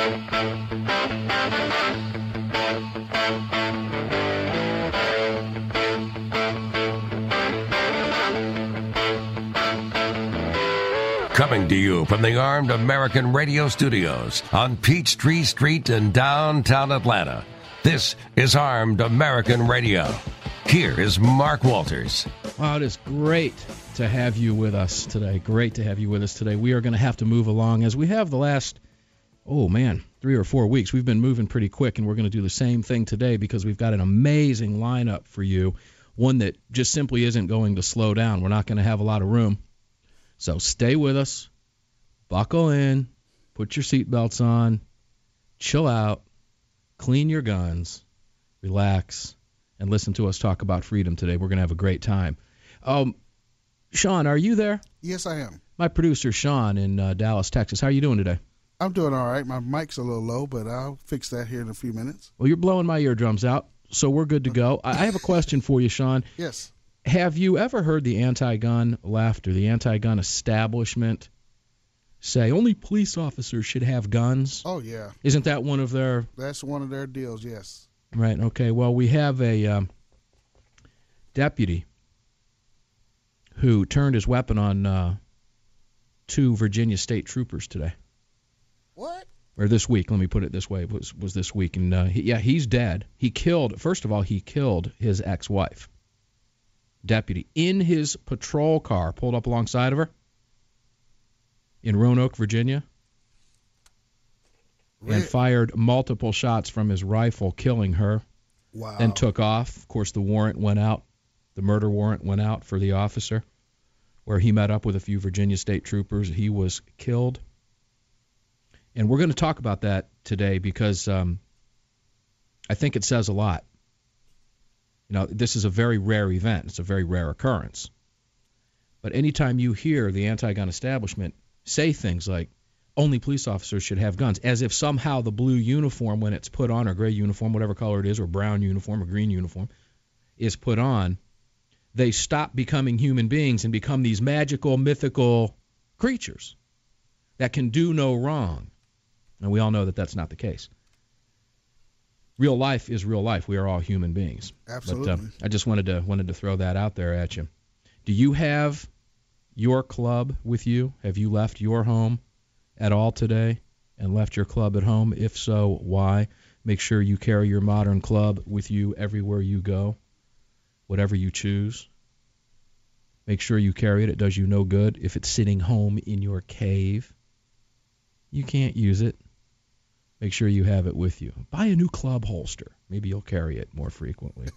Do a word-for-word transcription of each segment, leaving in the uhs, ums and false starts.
Coming to you from the Armed American Radio Studios on Peachtree Street in downtown Atlanta, this is Armed American Radio. Here is Mark Walters. Wow, it is great to have you with us today. Great to have you with us today. We are going to have to move along as we have the last, oh man, three or four weeks. We've been moving pretty quick, and we're going to do the same thing today because we've got an amazing lineup for you, one that just simply isn't going to slow down. We're not going to have a lot of room. So stay with us, buckle in, put your seatbelts on, chill out, clean your guns, relax, and listen to us talk about freedom today. We're going to have a great time. Um, Sean, are you there? Yes, I am. My producer, Sean, in uh, Dallas, Texas. How are you doing today? I'm doing all right. My mic's a little low, but I'll fix that here in a few minutes. Well, you're blowing my eardrums out, so we're good to go. I, I have a question for you, Sean. Yes. Have you ever heard the anti-gun left or the anti-gun establishment say only police officers should have guns? Oh, yeah. Isn't that one of their... That's one of their deals, yes. Right, okay. Well, we have a um, deputy who turned his weapon on uh, two Virginia state troopers today. What? Or this week, let me put it this way, was was this week. And, uh, he, yeah, he's dead. He killed, first of all, he killed his ex-wife. Deputy in his patrol car, pulled up alongside of her in Roanoke, Virginia, and fired multiple shots from his rifle, killing her. Wow. Then took off. Of course, the warrant went out. The murder warrant went out for the officer, where he met up with a few Virginia state troopers. He was killed. And we're going to talk about that today because um, I think it says a lot. You know, this is a very rare event. It's a very rare occurrence. But anytime you hear the anti-gun establishment say things like, only police officers should have guns, as if somehow the blue uniform, when it's put on, or gray uniform, whatever color it is, or brown uniform, or green uniform, is put on, they stop becoming human beings and become these magical, mythical creatures that can do no wrong. And we all know that that's not the case. Real life is real life. We are all human beings. Absolutely. But uh, I just wanted to wanted to throw that out there at you. Do you have your club with you? Have you left your home at all today and left your club at home? If so, why? Make sure you carry your modern club with you everywhere you go, whatever you choose. Make sure you carry it. It does you no good if it's sitting home in your cave. You can't use it. Make sure you have it with you. Buy a new club holster. Maybe you'll carry it more frequently.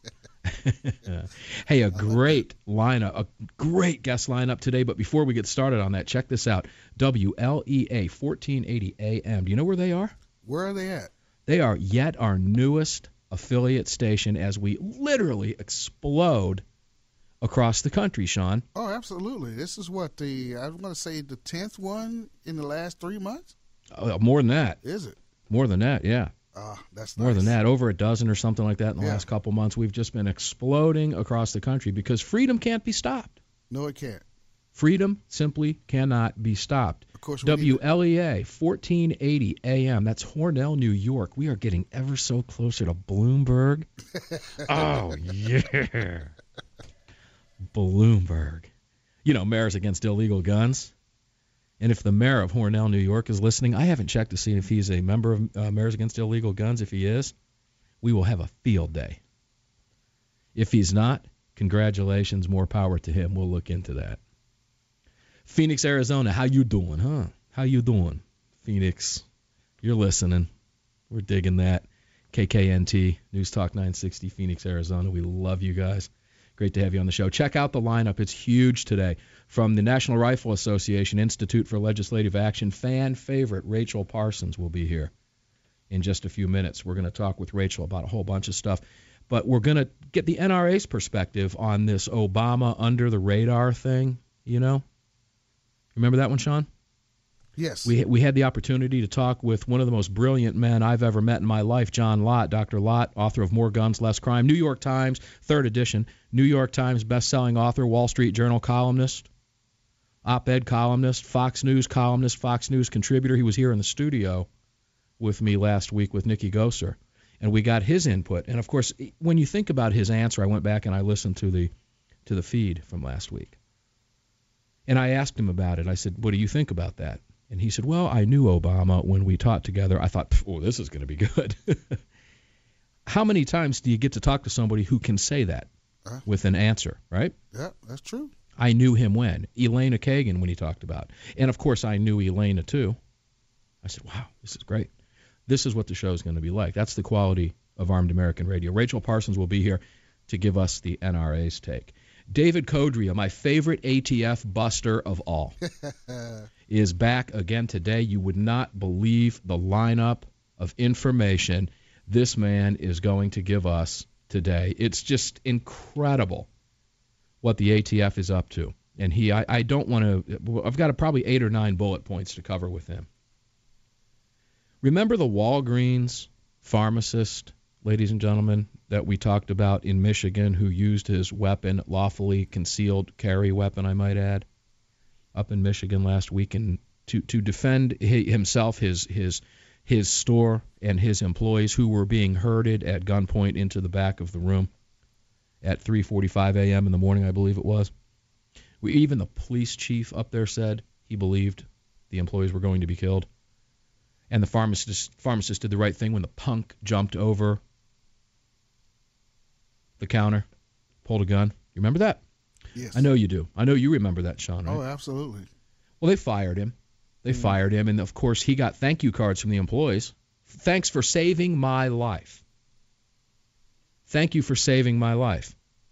Hey, a great lineup, a great guest lineup today. But before we get started on that, check this out. W L E A fourteen eighty A M. Do you know where they are? Where are they at? They are yet our newest affiliate station as we literally explode across the country, Sean. Oh, absolutely. This is what, the, I want to say the tenth one in the last three months? Uh, more than that. Is it? More than that, yeah. Ah, that's More nice. than that, over a dozen or something like that in the Yeah. last couple months. We've just been exploding across the country because freedom can't be stopped. No, it can't. Freedom simply cannot be stopped. Of course, we W need to- L E A fourteen eighty A M. That's Hornell, New York. We are getting ever so closer to Bloomberg. Oh, yeah. Bloomberg. You know, Mayors Against Illegal Guns. And if the mayor of Hornell, New York is listening, I haven't checked to see if he's a member of uh, Mayors Against Illegal Guns. If he is, we will have a field day. If he's not, congratulations, more power to him. We'll look into that. Phoenix, Arizona, how you doing, huh? How you doing, Phoenix? You're listening. We're digging that. K K N T, News Talk nine sixty, Phoenix, Arizona. We love you guys. Great to have you on the show. Check out the lineup. It's huge today. From the National Rifle Association, Institute for Legislative Action, fan favorite Rachel Parsons will be here in just a few minutes. We're going to talk with Rachel about a whole bunch of stuff. But we're going to get the N R A's perspective on this Obama under-the-radar thing, you know? Remember that one, Sean? Yes. We we had the opportunity to talk with one of the most brilliant men I've ever met in my life, John Lott, Doctor Lott, author of More Guns, Less Crime, New York Times, third edition, New York Times best-selling author, Wall Street Journal columnist, op-ed columnist, Fox News columnist, Fox News contributor. He was here in the studio with me last week with Nikki Gosser, and we got his input. And of course, when you think about his answer, I went back and I listened to the to the feed from last week. And I asked him about it. I said, what do you think about that? And he said, well, I knew Obama when we taught together. I thought, oh, this is going to be good. How many times do you get to talk to somebody who can say that uh, with an answer, right? Yeah, that's true. I knew him when. Elena Kagan when he talked about. And, of course, I knew Elena, too. I said, wow, this is great. This is what the show is going to be like. That's the quality of Armed American Radio. Rachel Parsons will be here to give us the N R A's take. David Codria, my favorite A T F buster of all, is back again today. You would not believe the lineup of information this man is going to give us today. It's just incredible what the A T F is up to. And he, I, I don't want to, I've got a, probably eight or nine bullet points to cover with him. Remember the Walgreens pharmacist, ladies and gentlemen, that we talked about in Michigan, who used his weapon, lawfully concealed carry weapon, I might add, up in Michigan last week, and to, to defend himself, his his his store, and his employees who were being herded at gunpoint into the back of the room at three forty-five a.m. in the morning, I believe it was. We, even the police chief up there said he believed the employees were going to be killed. And the pharmacist, pharmacist did the right thing when the punk jumped over the counter, pulled a gun. You remember that? Yes. I know you do. I know you remember that, Sean, right? Oh, absolutely. Well, they fired him. They mm. fired him, and, of course, he got thank you cards from the employees. Thanks for saving my life. Thank you for saving my life.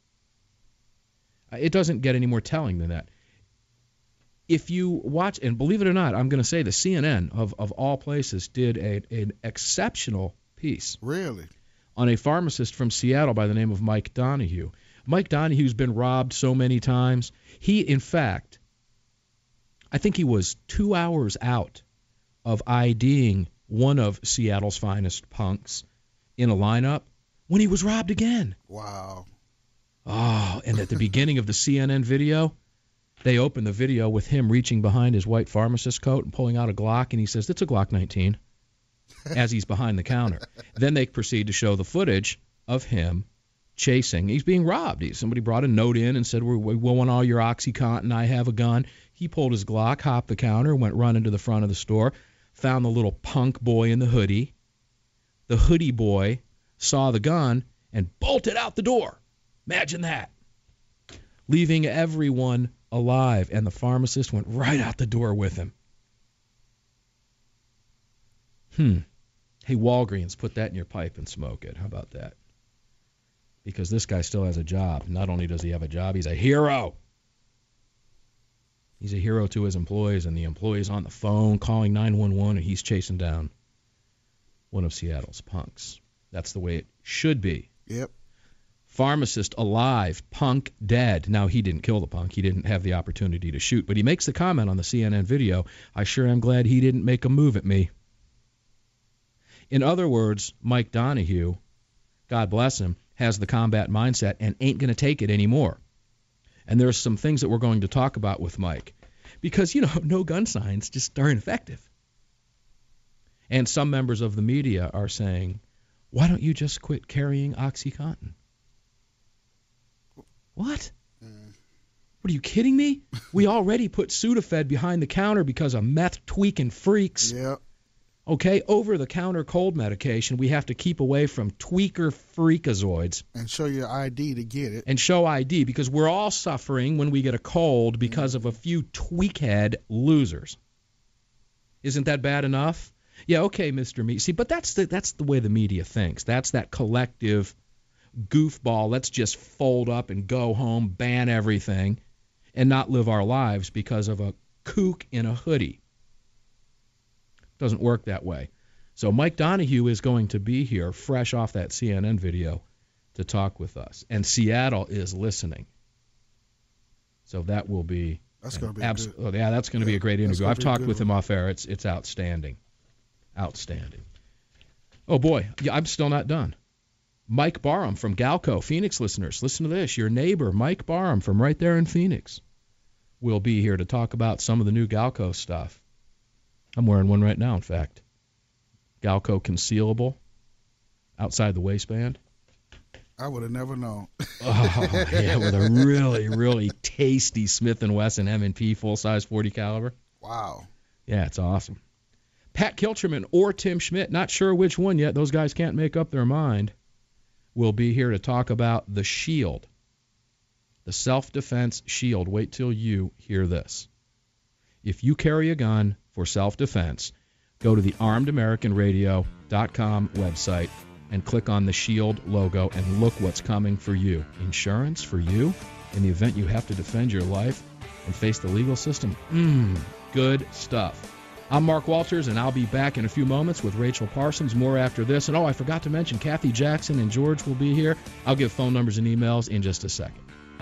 It doesn't get any more telling than that. If you watch, and believe it or not, I'm going to say the C N N, of, of all places, did a, an exceptional piece. Really? On a pharmacist from Seattle by the name of Mike Donahue. Mike Donahue's been robbed so many times. He, in fact, I think he was two hours out of IDing one of Seattle's finest punks in a lineup when he was robbed again. Wow. Oh, and at the beginning of the C N N video, they open the video with him reaching behind his white pharmacist coat and pulling out a Glock, and he says, "It's a Glock nineteen," as he's behind the counter. Then they proceed to show the footage of him chasing. He's being robbed. He, somebody brought a note in and said, we, we want all your OxyContin. I have a gun. He pulled his Glock, hopped the counter, went running to the front of the store, found the little punk boy in the hoodie. The hoodie boy saw the gun and bolted out the door. Imagine that. Leaving everyone alive, and the pharmacist went right out the door with him. Hmm. Hey, Walgreens, put that in your pipe and smoke it. How about that? Because this guy still has a job. Not only does he have a job, he's a hero. He's a hero to his employees, and the employee's on the phone calling nine one one, and he's chasing down one of Seattle's punks. That's the way it should be. Yep. Pharmacist alive, punk dead. Now, he didn't kill the punk. He didn't have the opportunity to shoot. But he makes the comment on the C N N video, "I sure am glad he didn't make a move at me." In other words, Mike Donahue, God bless him, has the combat mindset and ain't going to take it anymore. And there's some things that we're going to talk about with Mike. Because, you know, no gun signs just aren't effective. And some members of the media are saying, why don't you just quit carrying OxyContin? What? Mm. What, are you kidding me? We already put Sudafed behind the counter because of meth tweaking freaks. Yeah. Okay, over-the-counter cold medication, we have to keep away from tweaker freakazoids. And show your I D to get it. And show I D, because we're all suffering when we get a cold because mm. of a few tweakhead losers. Isn't that bad enough? Yeah, okay, Mister Me. See, but that's the that's the way the media thinks. That's that collective goofball, let's just fold up and go home, ban everything, and not live our lives because of a kook in a hoodie. Doesn't work that way. So Mike Donahue is going to be here fresh off that C N N video to talk with us. And Seattle is listening. So that will be that's going to be abs- good. Oh, yeah, that's going to yeah, be a great interview. I've talked with one. him off air. It's it's outstanding. Outstanding. Oh boy, yeah, I'm still not done. Mike Barham from Galco, Phoenix listeners, listen to this. Your neighbor, Mike Barham from right there in Phoenix, will be here to talk about some of the new Galco stuff. I'm wearing one right now, in fact. Galco concealable outside the waistband. I would have never known. Oh, yeah, with a really, really tasty Smith and Wesson M and P full-size forty caliber. Wow. Yeah, it's awesome. Pat Kilcherman or Tim Schmidt, not sure which one yet. Those guys can't make up their mind. Will be here to talk about the Shield, the self-defense Shield. Wait till you hear this. If you carry a gun for self-defense, go to the armed american radio dot com website and click on the Shield logo and look what's coming for you. Insurance for you in the event you have to defend your life and face the legal system. Mmm, good stuff. I'm Mark Walters, and I'll be back in a few moments with Rachel Parsons. More after this. And, oh, I forgot to mention, Kathy Jackson and George will be here. I'll give phone numbers and emails in just a second.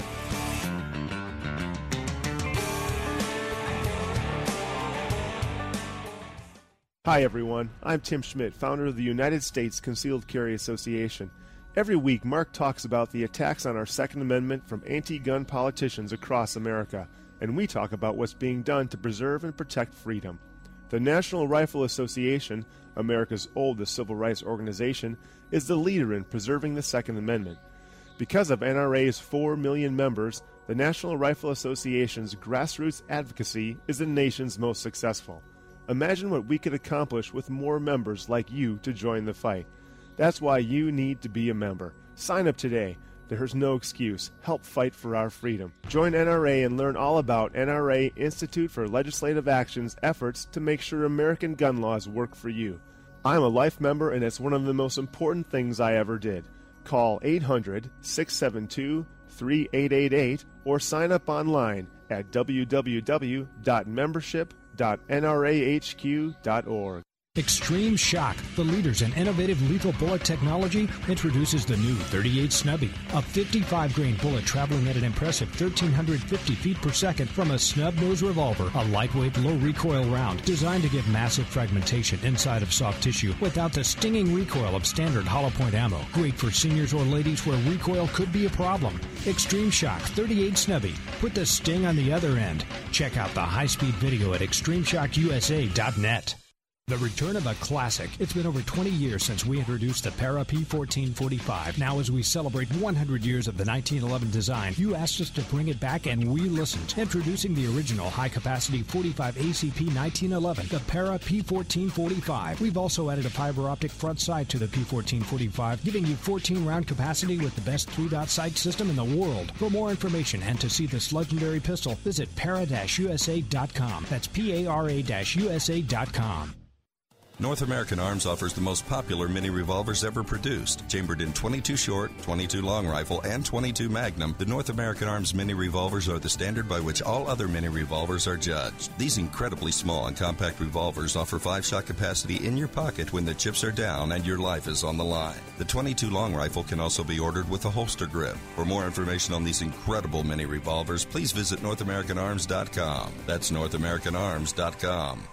Hi, everyone. I'm Tim Schmidt, founder of the United States Concealed Carry Association. Every week, Mark talks about the attacks on our Second Amendment from anti-gun politicians across America, and we talk about what's being done to preserve and protect freedom. The National Rifle Association, America's oldest civil rights organization, is the leader in preserving the Second Amendment. Because of N R A's four million members, the National Rifle Association's grassroots advocacy is the nation's most successful. Imagine what we could accomplish with more members like you to join the fight. That's why you need to be a member. Sign up today. There's no excuse. Help fight for our freedom. Join N R A and learn all about N R A Institute for Legislative Action's efforts to make sure American gun laws work for you. I'm a life member, and it's one of the most important things I ever did. Call eight hundred, six seven two, three eight eight eight or sign up online at w w w dot membership dot n r a h q dot org. Extreme Shock, the leaders in innovative lethal bullet technology, introduces the new thirty-eight Snubby, a fifty-five grain bullet traveling at an impressive one thousand three hundred fifty feet per second from a snub-nose revolver, a lightweight, low-recoil round designed to give massive fragmentation inside of soft tissue without the stinging recoil of standard hollow point ammo. Great for seniors or ladies where recoil could be a problem. Extreme Shock thirty-eight Snubby. Put the sting on the other end. Check out the high-speed video at extreme shock u s a dot net. The return of a classic. It's been over twenty years since we introduced the Para P fourteen forty-five. Now, as we celebrate one hundred years of the nineteen eleven design, you asked us to bring it back, and we listened. Introducing the original high-capacity forty-five A C P nineteen eleven, the Para P fourteen forty-five. We've also added a fiber optic front sight to the P fourteen forty-five, giving you fourteen round capacity with the best three-dot sight system in the world. For more information and to see this legendary pistol, visit para dash u s a dot com. That's P A R A U S A dot com. North American Arms offers the most popular mini revolvers ever produced. Chambered in twenty-two short, twenty-two long rifle, and twenty-two Magnum, the North American Arms mini revolvers are the standard by which all other mini revolvers are judged. These incredibly small and compact revolvers offer five-shot capacity in your pocket when the chips are down and your life is on the line. The twenty-two long rifle can also be ordered with a holster grip. For more information on these incredible mini revolvers, please visit north american arms dot com. That's north american arms dot com.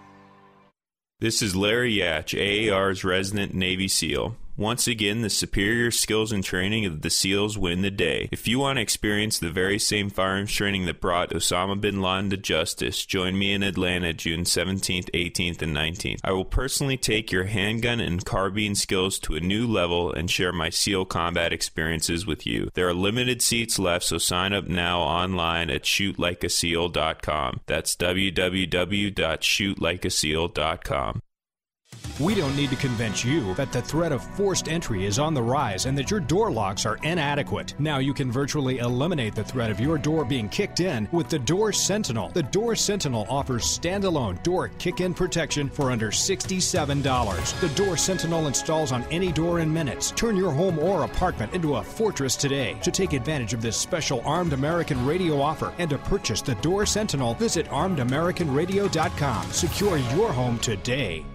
This is Larry Yatch, A A R's resident Navy SEAL. Once again, the superior skills and training of the SEALs win the day. If you want to experience the very same firearms training that brought Osama bin Laden to justice, join me in Atlanta June seventeenth, eighteenth, and nineteenth. I will personally take your handgun and carbine skills to a new level and share my SEAL combat experiences with you. There are limited seats left, so sign up now online at shoot like a seal dot com. That's w w w dot shoot like a seal dot com. We don't need to convince you that the threat of forced entry is on the rise and that your door locks are inadequate. Now you can virtually eliminate the threat of your door being kicked in with the Door Sentinel. The Door Sentinel offers standalone door kick-in protection for under sixty-seven dollars. The Door Sentinel installs on any door in minutes. Turn your home or apartment into a fortress today. To take advantage of this special Armed American Radio offer and to purchase the Door Sentinel, visit armed american radio dot com. Secure your home today.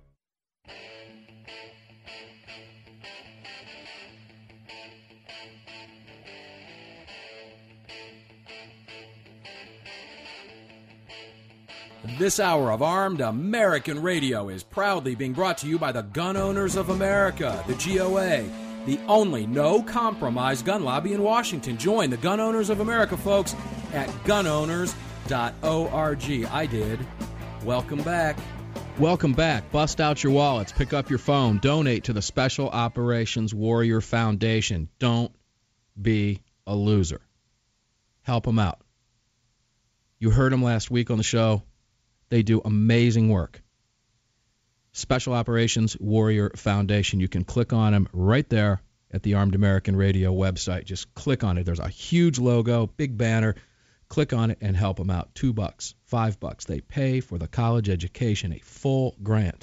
This hour of Armed American Radio is proudly being brought to you by the Gun Owners of America, the G O A, the only no-compromise gun lobby in Washington. Join the Gun Owners of America, folks, at gun owners dot org. I did. Welcome back. Welcome back. Bust out your wallets. Pick up your phone. Donate to the Special Operations Warrior Foundation. Don't be a loser. Help them out. You heard them last week on the show. They do amazing work. Special Operations Warrior Foundation. You can click on them right there at the Armed American Radio website. Just click on it. There's a huge logo, big banner. Click on it and help them out. Two bucks, five bucks. They pay for the college education, a full grant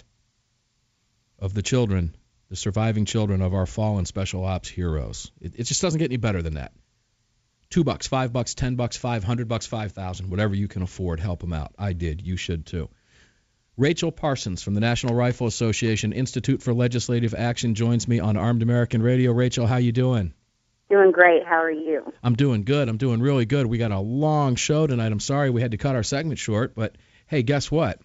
of the children, the surviving children of our fallen special ops heroes. It, it just doesn't get any better than that. Two bucks, five bucks, ten bucks, five hundred bucks, five thousand, whatever you can afford, help them out. I did. You should too. Rachel Parsons from the National Rifle Association Institute for Legislative Action joins me on Armed American Radio. Rachel, how you doing? Doing great. How are you? I'm doing good. I'm doing really good. We got a long show tonight. I'm sorry we had to cut our segment short, but hey, guess what?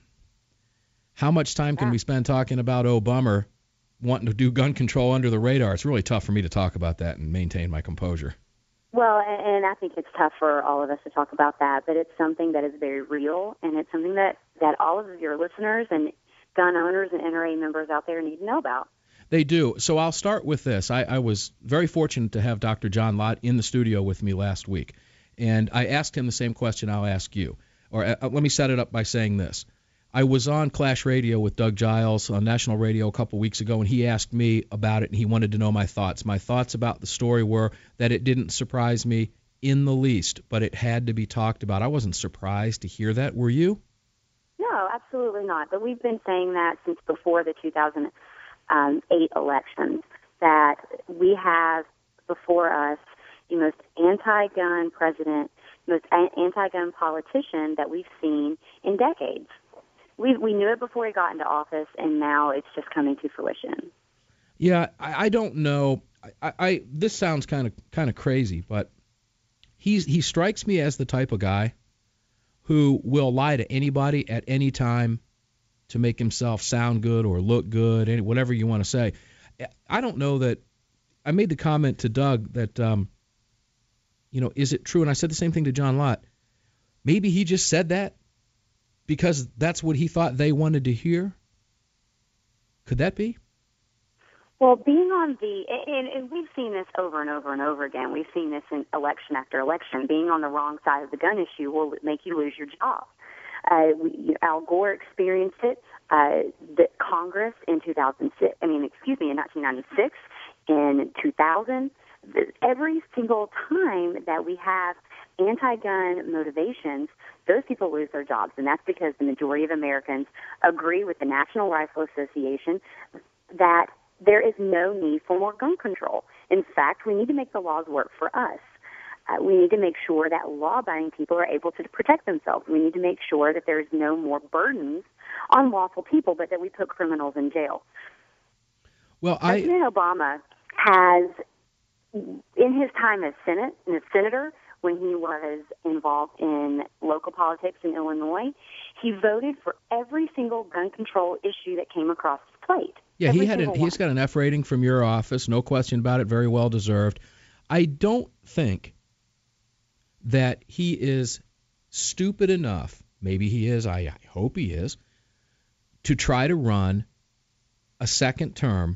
How much time can yeah. we spend talking about Obama wanting to do gun control under the radar? It's really tough for me to talk about that and maintain my composure. Well, and I think it's tough for all of us to talk about that, but it's something that is very real, and it's something that, that all of your listeners and gun owners and N R A members out there need to know about. They do. So I'll start with this. I, I was very fortunate to have Doctor John Lott in the studio with me last week, and I asked him the same question I'll ask you. Or uh, let me set it up by saying this. I was on Clash Radio with Doug Giles on national radio a couple weeks ago, and he asked me about it, and he wanted to know my thoughts. My thoughts about the story were that it didn't surprise me in the least, but it had to be talked about. I wasn't surprised to hear that. Were you? No, absolutely not. But we've been saying that since before the two thousand eight elections, that we have before us the most anti-gun president, most anti-gun politician that we've seen in decades. We we knew it before he got into office, and now it's just coming to fruition. Yeah, I, I don't know. I, I this sounds kind of kind of crazy, but he's he strikes me as the type of guy who will lie to anybody at any time to make himself sound good or look good, any, whatever you want to say. I don't know that. I made the comment to Doug that, um, you know, is it true? And I said the same thing to John Lott. Maybe he just said that because that's what he thought they wanted to hear. Could that be? Well, being on the, and, and we've seen this over and over and over again. We've seen this in election after election. Being on the wrong side of the gun issue will make you lose your job. Uh, we, Al Gore experienced it. Uh, the Congress in two thousand six, I mean, excuse me, in nineteen ninety-six, in two thousand. The, every single time that we have anti-gun motivations, those people lose their jobs, and that's because the majority of Americans agree with the National Rifle Association that there is no need for more gun control. In fact, we need to make the laws work for us. Uh, we need to make sure that law-abiding people are able to protect themselves. We need to make sure that there's no more burdens on lawful people, but that we put criminals in jail. Well, I... President Obama has, in his time as Senate, as senator, when he was involved in local politics in Illinois, he voted for every single gun control issue that came across his plate. Yeah, every he had an, he's got an F rating from your office, no question about it, very well deserved. I don't think that he is stupid enough, maybe he is, I, I hope he is, to try to run a second term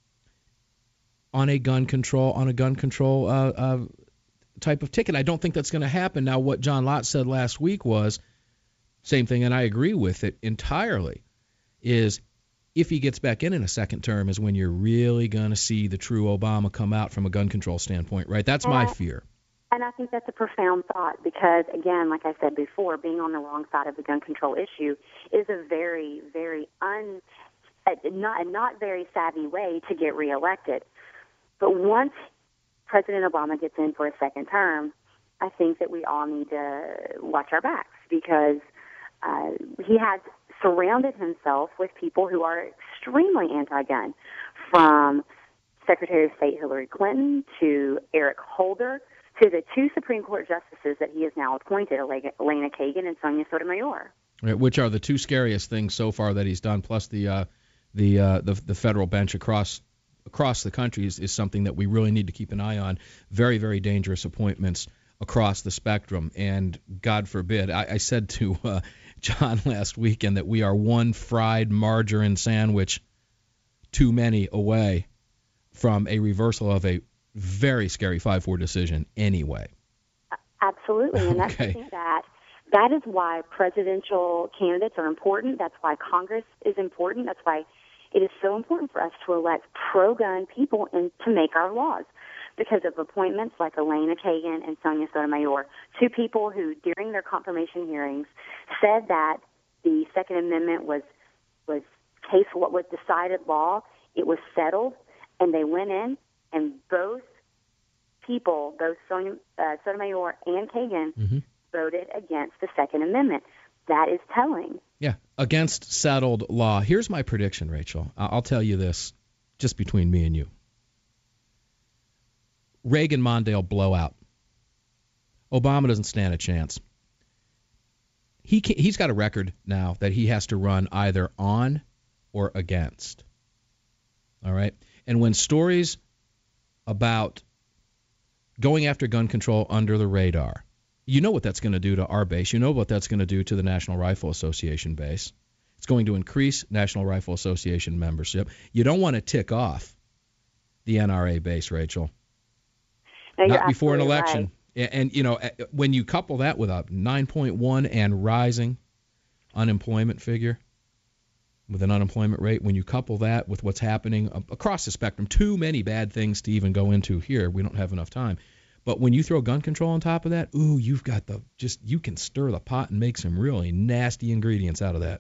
on a gun control on a gun control uh, uh, type of ticket. I don't think that's going to happen. Now, what John Lott said last week was same thing, and I agree with it entirely, is if he gets back in in a second term is when you're really going to see the true Obama come out from a gun control standpoint, right? That's my fear. And I think that's a profound thought because, again, like I said before, being on the wrong side of the gun control issue is a very, very un, not, not very savvy way to get reelected. But once President Obama gets in for a second term, I think that we all need to watch our backs because uh, he has surrounded himself with people who are extremely anti-gun, from Secretary of State Hillary Clinton to Eric Holder to the two Supreme Court justices that he has now appointed, Elena Kagan and Sonia Sotomayor. Right, which are the two scariest things so far that he's done, plus the uh, the, uh, the the federal bench across across the country is, is something that we really need to keep an eye on. Very, very dangerous appointments across the spectrum, and God forbid. I, I said to uh, John last weekend that we are one fried margarine sandwich too many away from a reversal of a very scary five four decision anyway. Absolutely, and that's okay. something that that is why presidential candidates are important. That's why Congress is important. That's why it is so important for us to elect pro-gun people and to make our laws. Because of appointments like Elena Kagan and Sonia Sotomayor, two people who, during their confirmation hearings, said that the Second Amendment was was case what was decided law. It was settled, and they went in, and both people, both Sonia, uh, Sotomayor and Kagan, mm-hmm. voted against the Second Amendment. That is telling. Yeah, against settled law. Here's my prediction, Rachel. I'll tell you this, just between me and you. Reagan-Mondale blowout. Obama doesn't stand a chance. He can, he's got a record now that he has to run either on or against. All right? And when stories about going after gun control under the radar, you know what that's going to do to our base. You know what that's going to do to the National Rifle Association base. It's going to increase National Rifle Association membership. You don't want to tick off the N R A base, Rachel. No, Not before an election. Right. And, you know, when you couple that with a nine point one and rising unemployment figure, with an unemployment rate, when you couple that with what's happening across the spectrum, too many bad things to even go into here. We don't have enough time. But when you throw gun control on top of that, ooh, you've got the just you can stir the pot and make some really nasty ingredients out of that.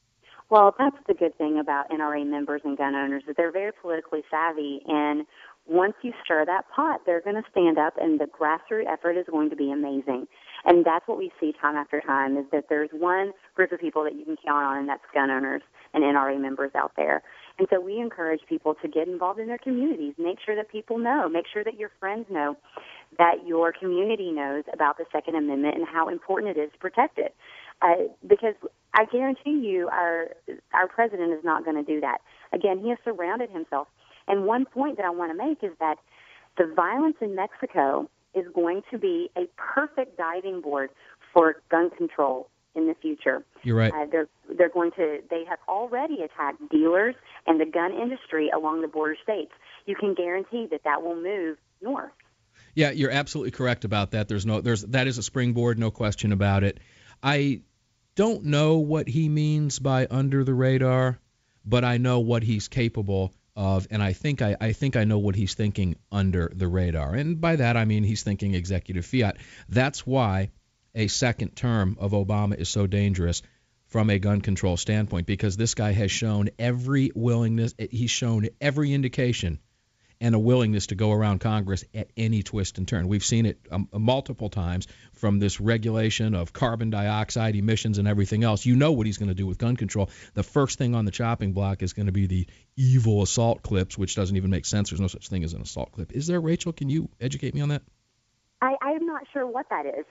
Well, that's the good thing about N R A members and gun owners, is they're very politically savvy, and once you stir that pot, they're going to stand up, and the grassroots effort is going to be amazing. And that's what we see time after time, is that there's one group of people that you can count on, and that's gun owners and N R A members out there. And so we encourage people to get involved in their communities. Make sure that people know. Make sure that your friends know, that your community knows about the Second Amendment and how important it is to protect it. Uh, because I guarantee you our our president is not going to do that. Again, he has surrounded himself. And one point that I want to make is that the violence in Mexico is going to be a perfect diving board for gun control in the future. You're right. Uh, they're they're going to they have already attacked dealers and the gun industry along the border states. You can guarantee that that will move north. Yeah, you're absolutely correct about that. There's no there's that is a springboard, no question about it. I don't know what he means by under the radar, but I know what he's capable of, and I think I, I think I know what he's thinking under the radar. And by that I mean he's thinking executive fiat. That's why a second term of Obama is so dangerous from a gun control standpoint, because this guy has shown every willingness, he's shown every indication and a willingness to go around Congress at any twist and turn. We've seen it um, multiple times, from this regulation of carbon dioxide emissions and everything else. You know what he's going to do with gun control. The first thing on the chopping block is going to be the evil assault clips, which doesn't even make sense. There's no such thing as an assault clip. Is there, Rachel? Can you educate me on that? I, I'm not sure what that is.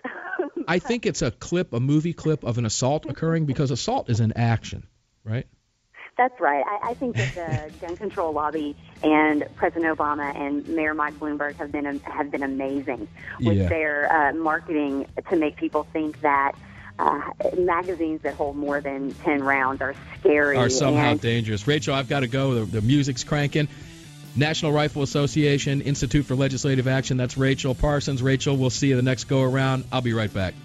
I think it's a clip, a movie clip of an assault occurring, because assault is an action, right? That's right. I, I think that the gun control lobby and President Obama and Mayor Mike Bloomberg have been have been amazing with yeah. their uh, marketing to make people think that uh, magazines that hold more than ten rounds are scary. Are somehow and dangerous. Rachel, I've got to go. The, the music's cranking. National Rifle Association, Institute for Legislative Action. That's Rachel Parsons. Rachel, we'll see you the next go-around. I'll be right back.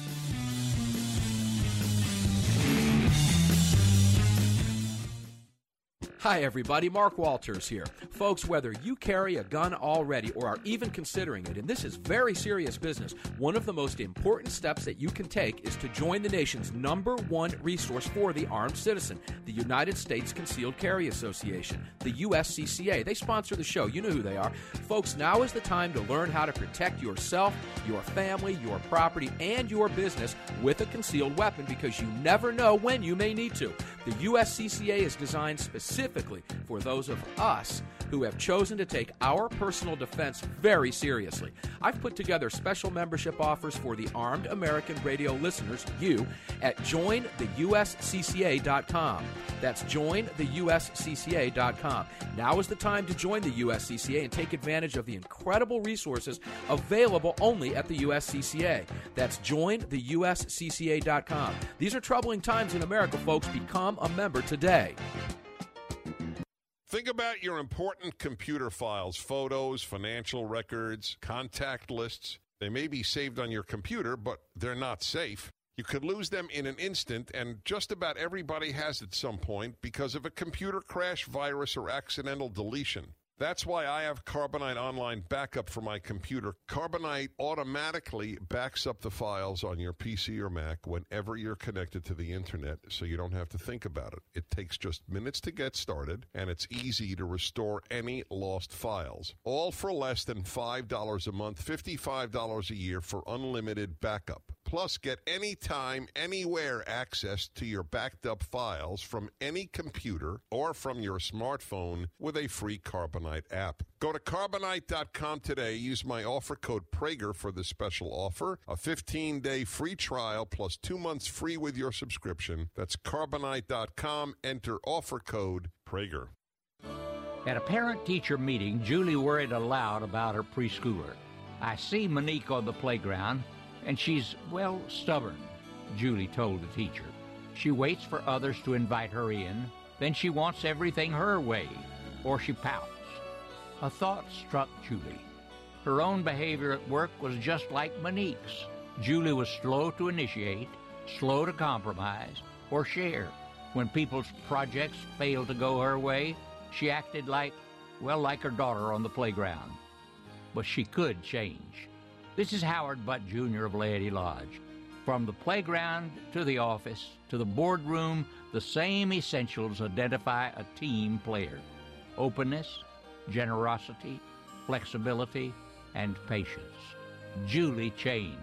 Hi everybody, Mark Walters here. Folks, whether you carry a gun already or are even considering it, and this is very serious business, one of the most important steps that you can take is to join the nation's number one resource for the armed citizen, the United States Concealed Carry Association, the U S C C A. They sponsor the show. You know who they are. Folks, now is the time to learn how to protect yourself, your family, your property, and your business with a concealed weapon, because you never know when you may need to. The U S C C A is designed specifically for those of us who have chosen to take our personal defense very seriously. I've put together special membership offers for the Armed American Radio listeners, you, at join the U S C C A dot com. That's join the U S C C A dot com. Now is the time to join the U S C C A and take advantage of the incredible resources available only at the U S C C A. That's join the U S C C A dot com. These are troubling times in America, folks. Become a member today. Think about your important computer files, photos, financial records, contact lists. They may be saved on your computer, but they're not safe. You could lose them in an instant, and just about everybody has at some point because of a computer crash, virus, or accidental deletion. That's why I have Carbonite Online Backup for my computer. Carbonite automatically backs up the files on your P C or Mac whenever you're connected to the internet, so you don't have to think about it. It takes just minutes to get started, and it's easy to restore any lost files. All for less than five dollars a month, fifty-five dollars a year for unlimited backup. Plus, get anytime, anywhere access to your backed up files from any computer or from your smartphone with a free Carbonite app. Go to Carbonite dot com today. Use my offer code Prager for the special offer. A fifteen-day free trial plus two months free with your subscription. That's Carbonite dot com. Enter offer code Prager. At a parent-teacher meeting, Julie worried aloud about her preschooler. I see Monique on the playground, and she's, well, stubborn, Julie told the teacher. She waits for others to invite her in, then she wants everything her way, or she pouts. A thought struck Julie. Her own behavior at work was just like Monique's. Julie was slow to initiate, slow to compromise, or share. When people's projects failed to go her way, she acted like, well, like her daughter on the playground. But she could change. This is Howard Butt, Junior of Laity Lodge. From the playground to the office to the boardroom, the same essentials identify a team player. Openness, generosity, flexibility, and patience. Julie changed.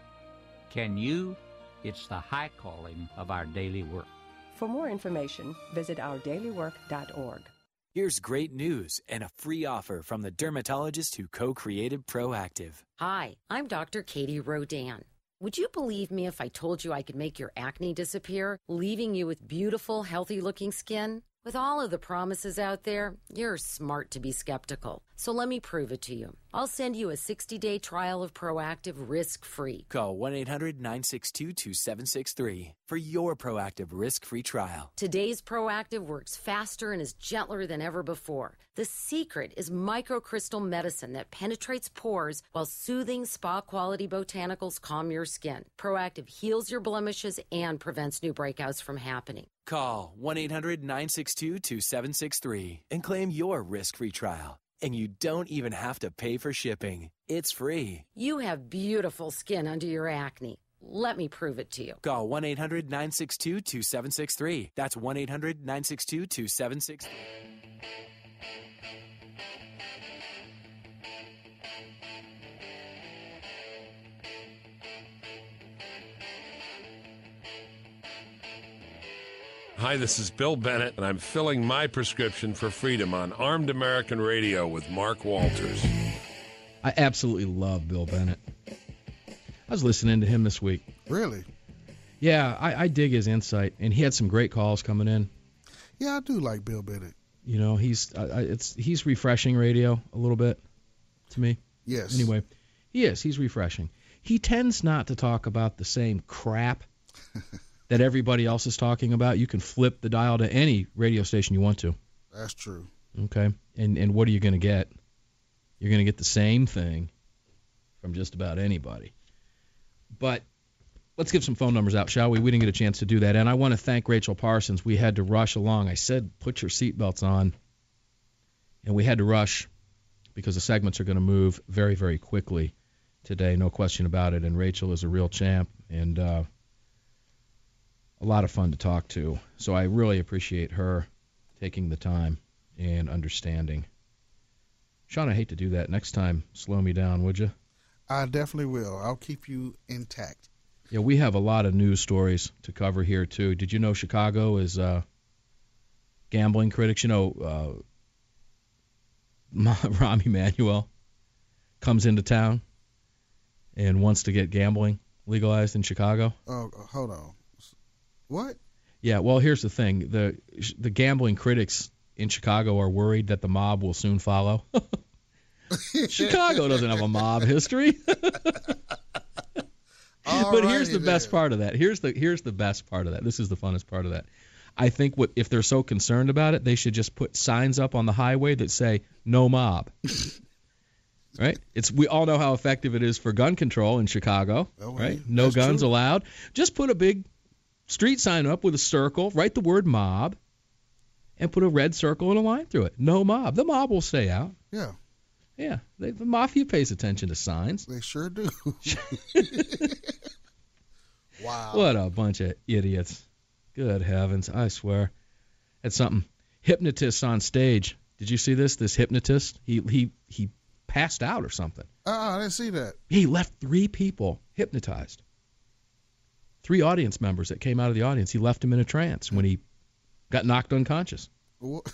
Can you? It's the high calling of our daily work. For more information, visit our daily work dot org. Here's great news and a free offer from the dermatologist who co-created Proactive. Hi, I'm Doctor Katie Rodan. Would you believe me if I told you I could make your acne disappear, leaving you with beautiful, healthy-looking skin? With all of the promises out there, you're smart to be skeptical. So let me prove it to you. I'll send you a sixty-day trial of Proactive risk-free. Call one eight hundred nine six two two seven six three for your Proactive risk-free trial. Today's Proactive works faster and is gentler than ever before. The secret is microcrystal medicine that penetrates pores while soothing spa-quality botanicals calm your skin. Proactive heals your blemishes and prevents new breakouts from happening. Call one eight hundred nine six two two seven six three and claim your risk-free trial. And you don't even have to pay for shipping. It's free. You have beautiful skin under your acne. Let me prove it to you. Call one eight hundred nine six two two seven six three. That's one eight hundred nine six two two seven six three. Hi, this is Bill Bennett, and I'm filling my prescription for freedom on Armed American Radio with Mark Walters. I absolutely love Bill Bennett. I was listening to him this week. Really? Yeah, I, I dig his insight, and he had some great calls coming in. Yeah, I do like Bill Bennett. You know, he's uh, it's he's refreshing radio a little bit to me. Yes. Anyway, he is. He's refreshing. He tends not to talk about the same crap that everybody else is talking about. You can flip the dial to any radio station you want to. That's true. Okay. And and what are you going to get? You're going to get the same thing from just about anybody. But let's give some phone numbers out, shall we? We didn't get a chance to do that. And I want to thank Rachel Parsons. We had to rush along. I said, put your seatbelts on. And we had to rush because the segments are going to move very, very quickly today. No question about it. And Rachel is a real champ. And, uh, a lot of fun to talk to. So I really appreciate her taking the time and understanding. Sean, I hate to do that. Next time, slow me down, would you? I definitely will. I'll keep you intact. Yeah, we have a lot of news stories to cover here, too. Did you know Chicago is uh, gambling critics? You know, uh, Rahm Emanuel comes into town and wants to get gambling legalized in Chicago. Oh, hold on. What? Yeah, well, here's the thing. The the gambling critics in Chicago are worried that the mob will soon follow. Chicago doesn't have a mob history. But here's the best part of that. Here's the here's the best part of that. This is the funnest part of that. I think what if they're so concerned about it, they should just put signs up on the highway that say "No mob." Right? It's we all know how effective it is for gun control in Chicago. Oh, right? No guns true. allowed. Just put a big street sign up with a circle. Write the word "mob," and put a red circle and a line through it. No mob. The mob will stay out. Yeah. Yeah. They, the mafia pays attention to signs. They sure do. Wow. What a bunch of idiots. Good heavens. I swear. That's something. Hypnotists on stage. Did you see this? This hypnotist? He he he passed out or something. Uh, I didn't see that. He left three people hypnotized. Three audience members that came out of the audience. He left them in a trance when he got knocked unconscious. What?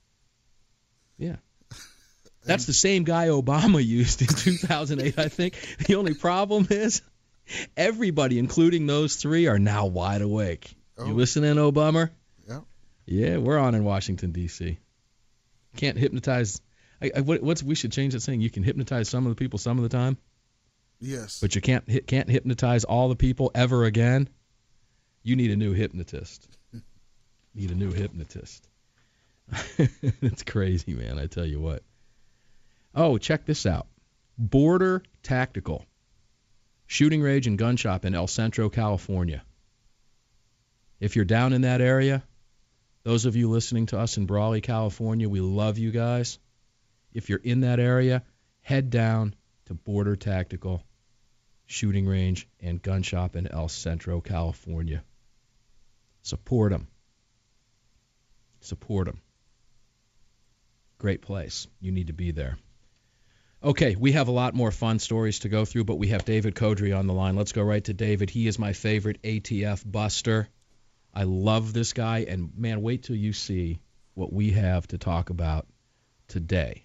Yeah. That's the same guy Obama used in two thousand eight, I think. The only problem is everybody, including those three, are now wide awake. Oh. You listening, Obama? Yeah. Yeah, we're on in Washington, D C Can't hypnotize. I, I, what, what's we should change that saying? You can hypnotize some of the people some of the time. Yes. But you can't can't hypnotize all the people ever again. You need a new hypnotist. Need a new hypnotist. It's crazy, man. I tell you what. Oh, check this out. Border Tactical. Shooting range and gun shop in El Centro, California. If you're down in that area, those of you listening to us in Brawley, California, we love you guys. If you're in that area, head down to Border Tactical Shooting Range and Gun Shop in El Centro, California. Support them. Support them. Great place. You need to be there. Okay, we have a lot more fun stories to go through, but we have David Codry on the line. Let's go right to David. He is my favorite A T F buster. I love this guy, and man, wait till you see what we have to talk about today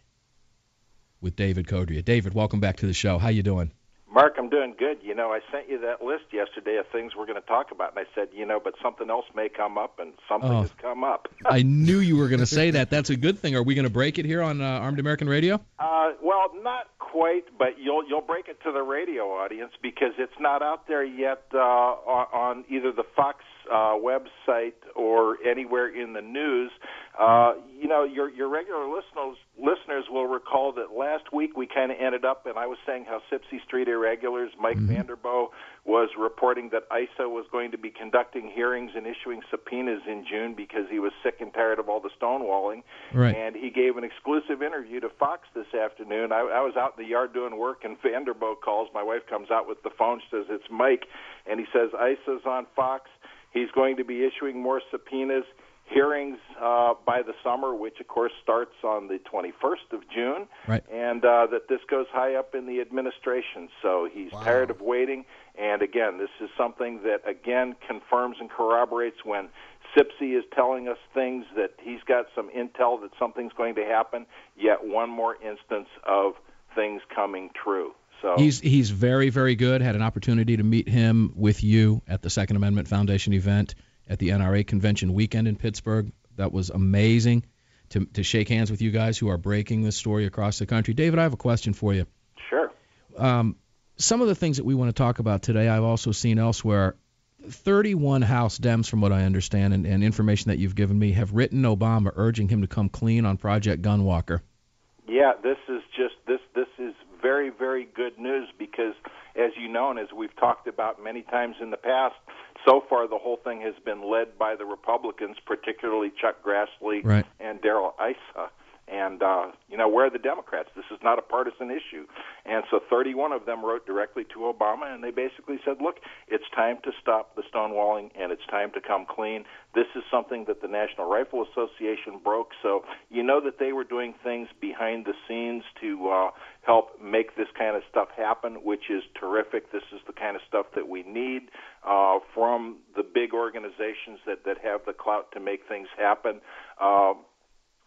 with David Codry. David, welcome back to the show. How you doing? Mark, I'm doing good. You know, I sent you that list yesterday of things we're going to talk about, and I said, you know, but something else may come up, and something oh, has come up. I knew you were going to say that. That's a good thing. Are we going to break it here on uh, Armed American Radio? Uh, well, not quite, but you'll you'll break it to the radio audience because it's not out there yet uh, on, on either the Fox uh, website or anywhere in the news. Uh, you know, your your regular listeners listeners will recall that last week we kind of ended up, and I was saying how Sipsey Street irregulars, Mike mm-hmm. Vanderboe was reporting that I S A was going to be conducting hearings and issuing subpoenas in June because he was sick and tired of all the stonewalling. Right. And he gave an exclusive interview to Fox this afternoon. I, I was out in the yard doing work, and Vanderboe calls. My wife comes out with the phone, says it's Mike, and he says I S A's on Fox. He's going to be issuing more subpoenas. Hearings uh, by the summer, which of course starts on the twenty-first of June, right. and uh, that this goes high up in the administration. So he's wow. tired of waiting. And again, this is something that again confirms and corroborates when Sipsey is telling us things that he's got some intel that something's going to happen. Yet one more instance of things coming true. So he's he's very very good. Had an opportunity to meet him with you at the Second Amendment Foundation event at the N R A convention weekend in Pittsburgh. That was amazing to to shake hands with you guys who are breaking this story across the country. David, I have a question for you. Sure. Um, some of the things that we want to talk about today, I've also seen elsewhere. thirty-one House Dems, from what I understand, and, and information that you've given me, have written Obama urging him to come clean on Project Gunwalker. Yeah, this is just this this is very, very good news because, as you know, and as we've talked about many times in the past, so far the whole thing has been led by the Republicans, particularly Chuck Grassley right. and Darrell Issa. And, uh, you know, where are the Democrats? This is not a partisan issue. And so thirty-one of them wrote directly to Obama, and they basically said, look, it's time to stop the stonewalling, and it's time to come clean. This is something that the National Rifle Association broke. So you know that they were doing things behind the scenes to uh, help make this kind of stuff happen, which is terrific. This is the kind of stuff that we need uh, from the big organizations that, that have the clout to make things happen. Uh,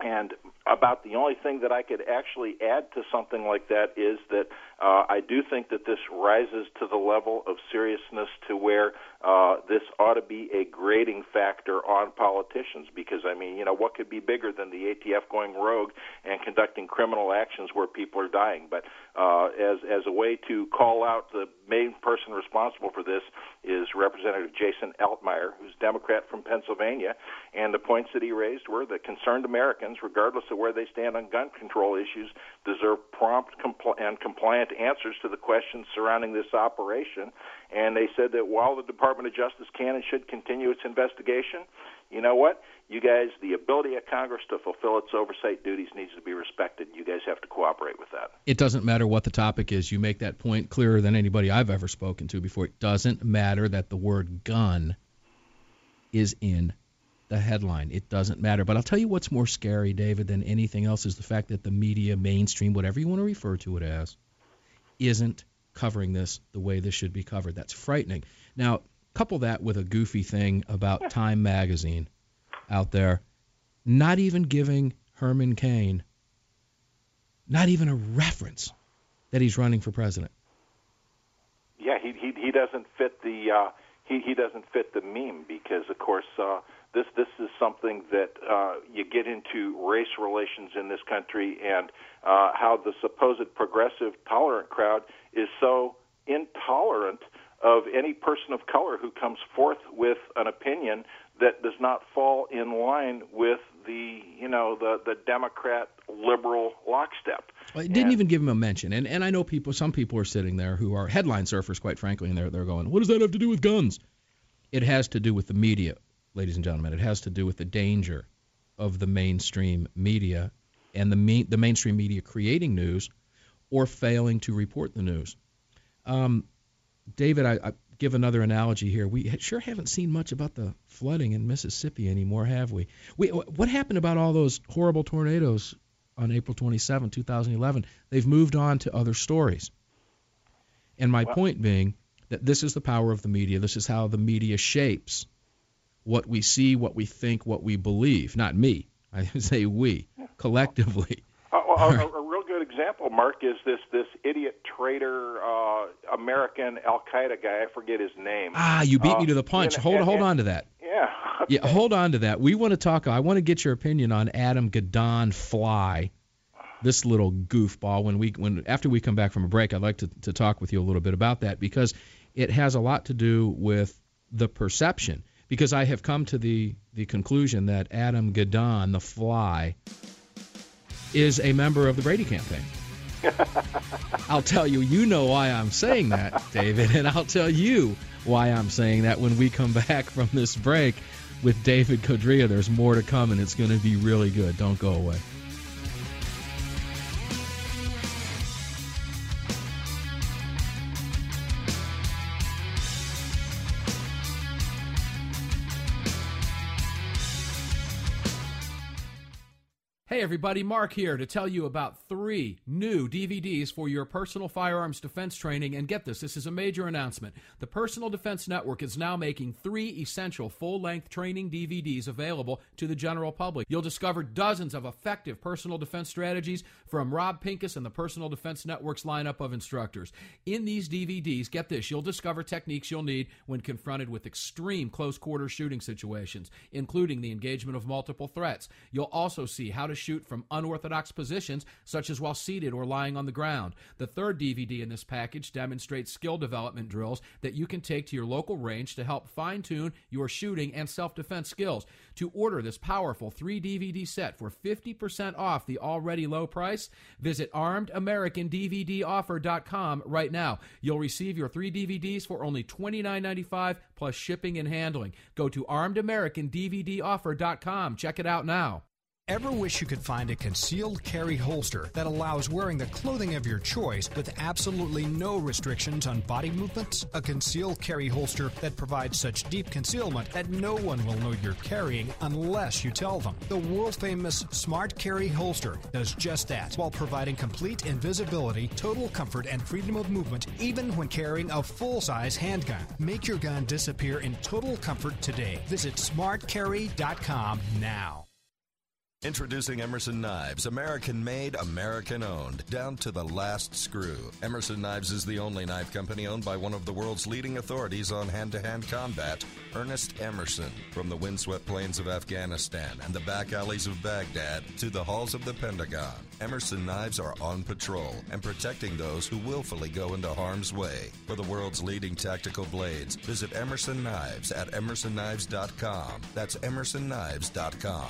And about the only thing that I could actually add to something like that is that uh, I do think that this rises to the level of seriousness to where uh, this ought to be a grading factor on politicians, because, I mean, you know, what could be bigger than the A T F going rogue and conducting criminal actions where people are dying? But uh, as, as a way to call out the main person responsible for this is Representative Jason Altmaier, who's Democrat from Pennsylvania, and the points that he raised were that concerned Americans, regardless of where they stand on gun control issues, deserve prompt compl- and compliant answers to the questions surrounding this operation. And they said that while the Department of Justice can and should continue its investigation, you know what? You guys, the ability of Congress to fulfill its oversight duties needs to be respected. You guys have to cooperate with that. It doesn't matter what the topic is. You make that point clearer than anybody I've ever spoken to before. It doesn't matter that the word gun is in the headline. It doesn't matter. But I'll tell you what's more scary, David, than anything else is the fact that the media, mainstream, whatever you want to refer to it as, isn't covering this the way this should be covered. That's frightening. Now, couple that with a goofy thing about Time Magazine out there, not even giving Herman Cain, not even a reference that he's running for president. Yeah, he he, he doesn't fit the uh, he he doesn't fit the meme because, of course, uh, this this is something that uh, you get into race relations in this country and uh, how the supposed progressive, tolerant crowd is so intolerant of any person of color who comes forth with an opinion that does not fall in line with the, you know, the, the Democrat liberal lockstep. Well, it didn't and, even give him a mention. And and I know people, some people are sitting there who are headline surfers, quite frankly, and they're they're going, what does that have to do with guns? It has to do with the media, ladies and gentlemen. It has to do with the danger of the mainstream media and the main, the mainstream media creating news or failing to report the news. Um, David, I, I give another analogy here. We sure haven't seen much about the flooding in Mississippi anymore, have we? we what happened about all those horrible tornadoes on April twenty-seventh, two thousand eleven? They've moved on to other stories. And my well, point being that this is the power of the media. This is how the media shapes what we see, what we think, what we believe. Not me. I say we, collectively. Uh, well, a, a real good example, Mark, is this this idiot traitor uh, American Al-Qaeda guy. I forget his name. Ah, you beat uh, me to the punch. And, hold and, hold and, on to that. Yeah. yeah, hold on to that. We want to talk. I want to get your opinion on Adam Gadon Fly, this little goofball. When we when after we come back from a break, I'd like to, to talk with you a little bit about that because it has a lot to do with the perception. Because I have come to the, the conclusion that Adam Gadon, the Fly, is a member of the Brady campaign. I'll tell you, you know why I'm saying that, David, and I'll tell you why I'm saying that when we come back from this break with David Codrea. There's more to come, and it's going to be really good. Don't go away. Hey everybody, Mark here to tell you about three new D V Ds for your personal firearms defense training. And get this, this is a major announcement. The Personal Defense Network is now making three essential full-length training D V Ds available to the general public. You'll discover dozens of effective personal defense strategies from Rob Pincus and the Personal Defense Network's lineup of instructors. In these D V Ds, get this, you'll discover techniques you'll need when confronted with extreme close-quarter shooting situations, including the engagement of multiple threats. You'll also see how to shoot from unorthodox positions, such as while seated or lying on the ground. The third D V D in this package demonstrates skill development drills that you can take to your local range to help fine-tune your shooting and self-defense skills. To order this powerful three D V D set for fifty percent off the already low price, visit armed american d v d offer dot com right now. You'll receive your three D V Ds for only twenty-nine ninety-five plus shipping and handling. Go to armed american d v d offer dot com. Check it out now. Ever wish you could find a concealed carry holster that allows wearing the clothing of your choice with absolutely no restrictions on body movements? A concealed carry holster that provides such deep concealment that no one will know you're carrying unless you tell them. The world-famous Smart Carry holster does just that while providing complete invisibility, total comfort, and freedom of movement even when carrying a full-size handgun. Make your gun disappear in total comfort today. Visit smart carry dot com now. Introducing Emerson Knives, American-made, American-owned, down to the last screw. Emerson Knives is the only knife company owned by one of the world's leading authorities on hand-to-hand combat, Ernest Emerson. From the windswept plains of Afghanistan and the back alleys of Baghdad to the halls of the Pentagon, Emerson Knives are on patrol and protecting those who willfully go into harm's way. For the world's leading tactical blades, visit Emerson Knives at emerson knives dot com. That's emerson knives dot com.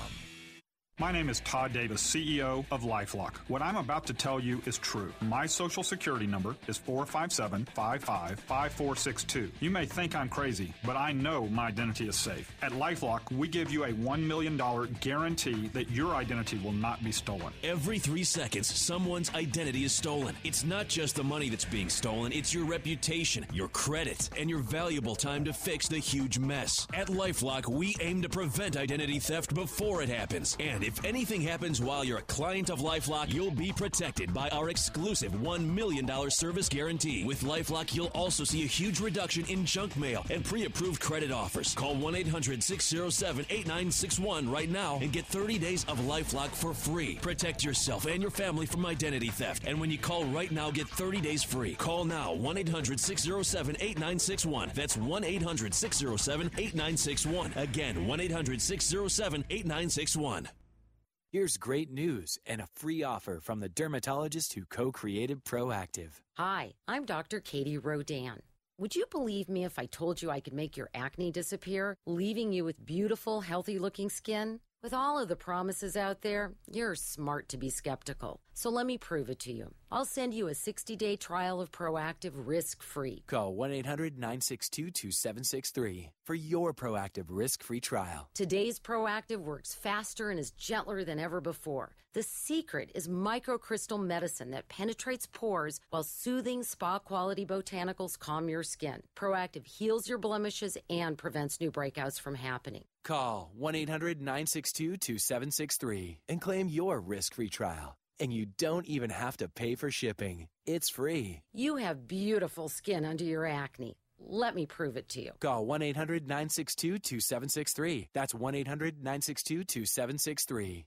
My name is Todd Davis, C E O of LifeLock. What I'm about to tell you is true. My social security number is four five seven, five five, five four six two. You may think I'm crazy, but I know my identity is safe. At LifeLock, we give you a one million dollars guarantee that your identity will not be stolen. Every three seconds, someone's identity is stolen. It's not just the money that's being stolen, it's your reputation, your credit, and your valuable time to fix the huge mess. At LifeLock, we aim to prevent identity theft before it happens. And if anything happens while you're a client of LifeLock, you'll be protected by our exclusive one million dollars service guarantee. With LifeLock, you'll also see a huge reduction in junk mail and pre-approved credit offers. Call one eight hundred, six oh seven, eight nine six one right now and get thirty days of LifeLock for free. Protect yourself and your family from identity theft. And when you call right now, get thirty days free. Call now, one eight hundred, six oh seven, eight nine six one. That's one eight hundred, six oh seven, eight nine six one. Again, one eight hundred, six oh seven, eight nine six one. Here's great news and a free offer from the dermatologist who co-created Proactive. Hi, I'm Doctor Katie Rodan. Would you believe me if I told you I could make your acne disappear, leaving you with beautiful, healthy-looking skin? With all of the promises out there, you're smart to be skeptical. So let me prove it to you. I'll send you a sixty-day trial of Proactive risk-free. Call one eight hundred, nine six two, two seven six three for your Proactive risk-free trial. Today's Proactive works faster and is gentler than ever before. The secret is microcrystal medicine that penetrates pores while soothing spa-quality botanicals calm your skin. Proactive heals your blemishes and prevents new breakouts from happening. Call one eight hundred, nine six two, two seven six three and claim your risk-free trial. And you don't even have to pay for shipping. It's free. You have beautiful skin under your acne. Let me prove it to you. Call one eight hundred, nine six two, two seven six three. That's one eight hundred, nine six two, two seven six three.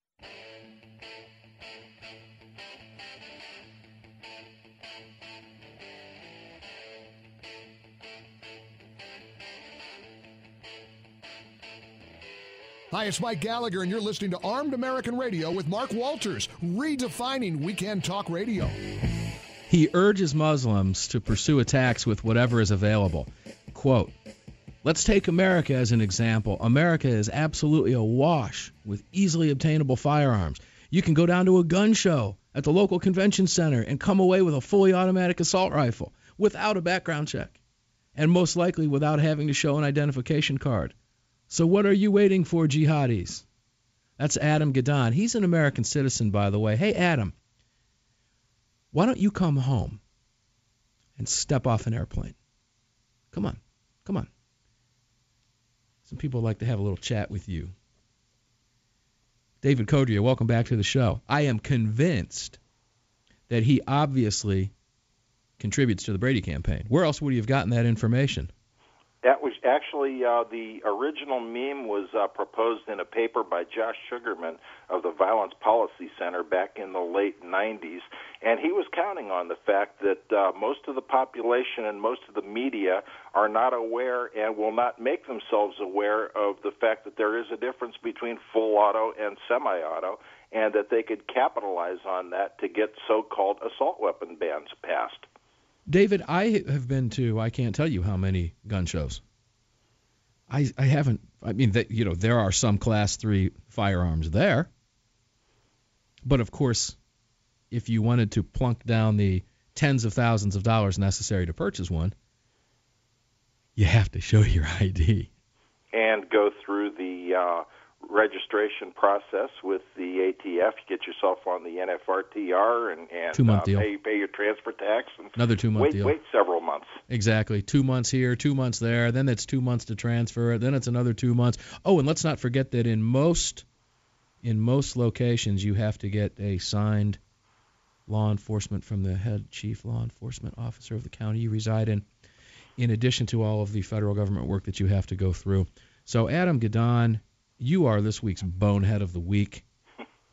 Hi, it's Mike Gallagher, and you're listening to Armed American Radio with Mark Walters, redefining weekend talk radio. He urges Muslims to pursue attacks with whatever is available. Quote, let's take America as an example. America is absolutely awash with easily obtainable firearms. You can go down to a gun show at the local convention center and come away with a fully automatic assault rifle without a background check, and most likely without having to show an identification card. So what are you waiting for, jihadis? That's Adam Gadon. He's an American citizen, by the way. Hey, Adam, why don't you come home and step off an airplane? Come on. Come on. Some people like to have a little chat with you. David Codria, welcome back to the show. I am convinced that he obviously contributes to the Brady campaign. Where else would he have gotten that information? That was actually uh, the original meme was uh, proposed in a paper by Josh Sugarman of the Violence Policy Center back in the late nineties, and he was counting on the fact that uh, most of the population and most of the media are not aware and will not make themselves aware of the fact that there is a difference between full auto and semi-auto, and that they could capitalize on that to get so-called assault weapon bans passed. David, I have been to, I can't tell you how many gun shows. I I haven't, I mean, that, you know, there are some class three firearms there. But of course, if you wanted to plunk down the tens of thousands of dollars necessary to purchase one, you have to show your I D. And go through the uh, registration process with the A T F. You get yourself on the N F R T R and, and two-month uh, deal. Pay, pay your transfer tax. And Another two-month wait, deal. Wait several months. Exactly. Two months here, two months there. Then it's two months to transfer. Then it's another two months. Oh, and let's not forget that in most in most locations you have to get a signed law enforcement from the head chief law enforcement officer of the county you reside in, in addition to all of the federal government work that you have to go through. So, Adam Gadon, you are this week's bonehead of the week.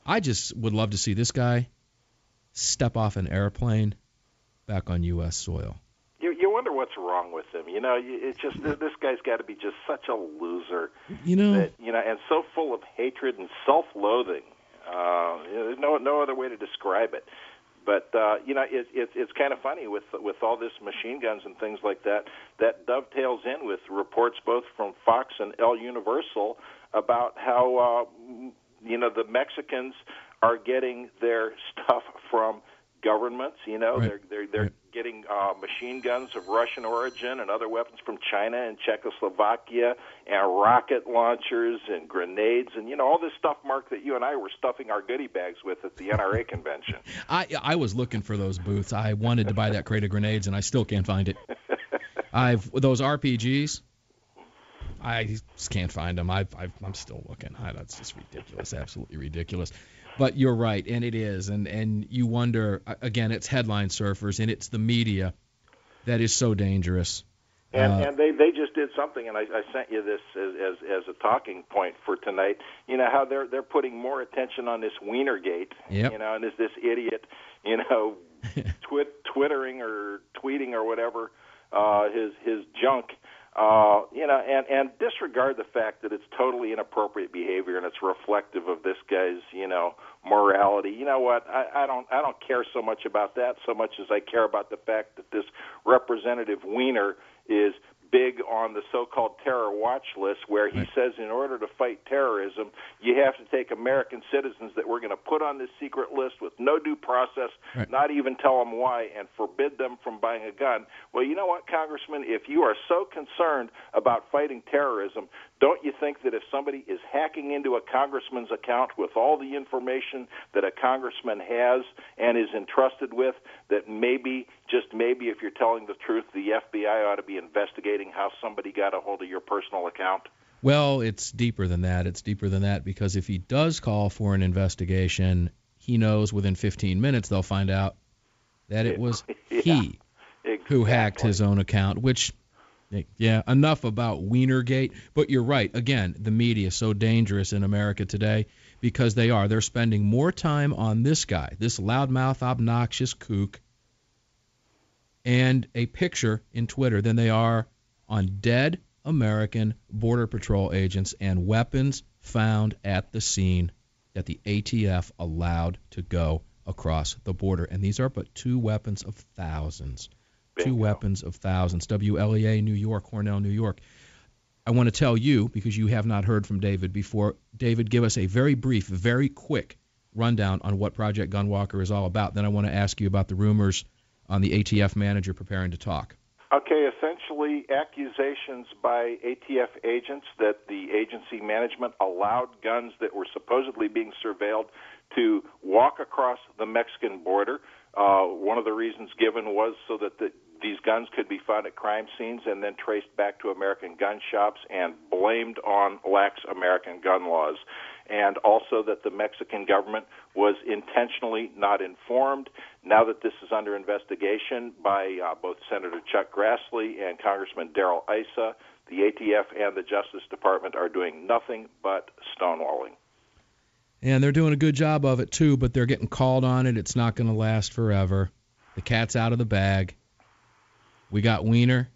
I just would love to see this guy step off an airplane back on U S soil. You, you wonder what's wrong with him. You know, it's just this guy's got to be just such a loser. You know, that, you know, and so full of hatred and self-loathing. Uh, there's no no other way to describe it. But uh, you know, it, it, it's kind of funny with with all this machine guns and things like that. That dovetails in with reports both from Fox and El Universal about how uh, you know the Mexicans are getting their stuff from governments. You know, right. they're they're they're right. getting uh, machine guns of Russian origin and other weapons from China and Czechoslovakia, and rocket launchers and grenades and you know all this stuff, Mark, that you and I were stuffing our goodie bags with at the N R A convention. I I was looking for those booths. I wanted to buy that crate of grenades, and I still can't find it. I've those R P Gs. I just can't find them. I've, I've, I'm still looking. I, that's just ridiculous, absolutely ridiculous. But you're right, and it is. And, and you wonder, again, it's headline surfers, and it's the media that is so dangerous. And, uh, and they, they just did something, and I, I sent you this as, as as a talking point for tonight. You know how they're they're putting more attention on this Wienergate, yep. you know, and is this idiot, you know, twit, twittering or tweeting or whatever uh, his his junk. Uh, you know, and, and disregard the fact that it's totally inappropriate behavior and it's reflective of this guy's, you know, morality. You know what? I, I don't I don't care so much about that so much as I care about the fact that this Representative Wiener is big on the so-called terror watch list, where he right. says in order to fight terrorism, you have to take American citizens that we're going to put on this secret list with no due process, right. not even tell them why, and forbid them from buying a gun. Well, you know what, Congressman? If you are so concerned about fighting terrorism, don't you think that if somebody is hacking into a congressman's account with all the information that a congressman has and is entrusted with, that maybe, just maybe, if you're telling the truth, the F B I ought to be investigating how somebody got a hold of your personal account? Well, it's deeper than that. It's deeper than that because if he does call for an investigation, he knows within fifteen minutes they'll find out that it was yeah, he exactly. who hacked his own account, which... Yeah, enough about Wienergate. But you're right. Again, the media is so dangerous in America today because they are. They're spending more time on this guy, this loudmouth, obnoxious kook, and a picture in Twitter than they are on dead American Border Patrol agents and weapons found at the scene that the A T F allowed to go across the border. And these are but two weapons of thousands. Bingo. Two weapons of thousands. W L E A, New York, Cornell, New York. I want to tell you, because you have not heard from David before, David, give us a very brief, very quick rundown on what Project Gunwalker is all about. Then I want to ask you about the rumors on the A T F manager preparing to talk. Okay, essentially accusations by A T F agents that the agency management allowed guns that were supposedly being surveilled to walk across the Mexican border. Uh, one of the reasons given was so that the, these guns could be found at crime scenes and then traced back to American gun shops and blamed on lax American gun laws. And also that the Mexican government was intentionally not informed. Now that this is under investigation by uh, both Senator Chuck Grassley and Congressman Darrell Issa, the A T F and the Justice Department are doing nothing but stonewalling. And they're doing a good job of it, too, but they're getting called on it. It's not going to last forever. The cat's out of the bag. We got Wiener.